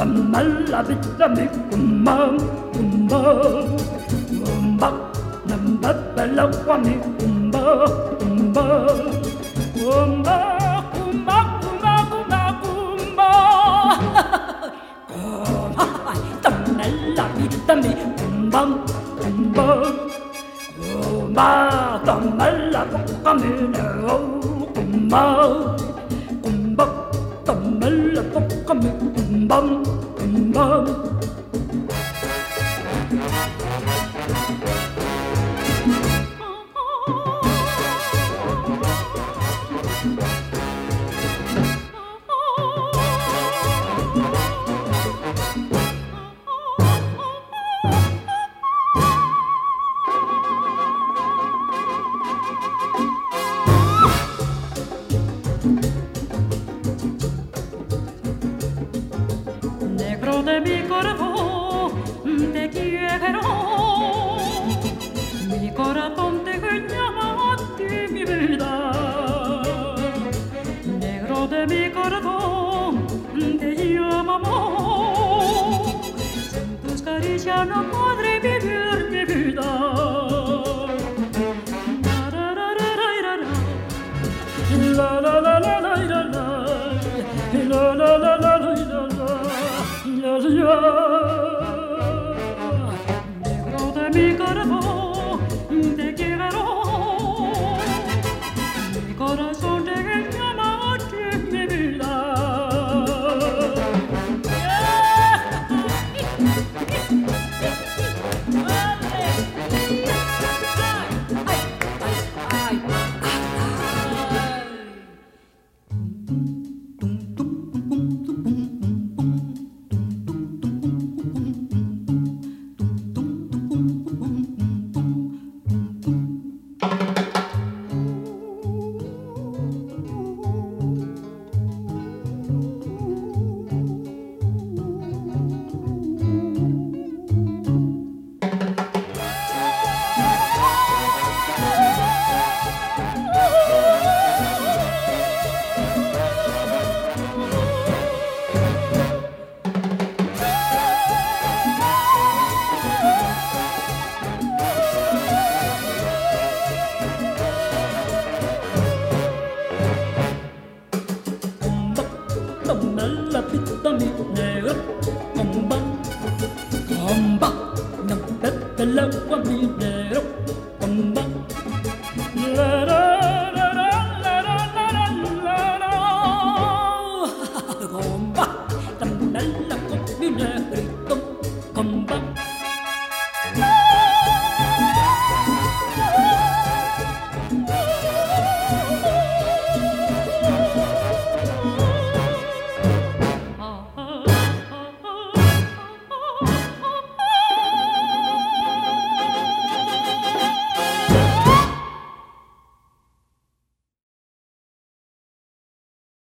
la vita mi kumba kumba kumba namba bella kwa mi kumba kumba kumba kumba kumba kumba kumba kumba la vita mi kumba kumba kumba kumba la kwa mi kumba kumba kumba la kwa mi kumba kumba de mi corazón te quiero, mi corazón te llama a ti mi vida, negro de mi corazón te llama amor, sin tus caricias no podré vivir mi vida. La la la la la la la la la la la la negro de mi corazón te quiero, mi corazón te llama a ti mi vida. La vita mi negro, comba, comba, no bebe el agua mi negro.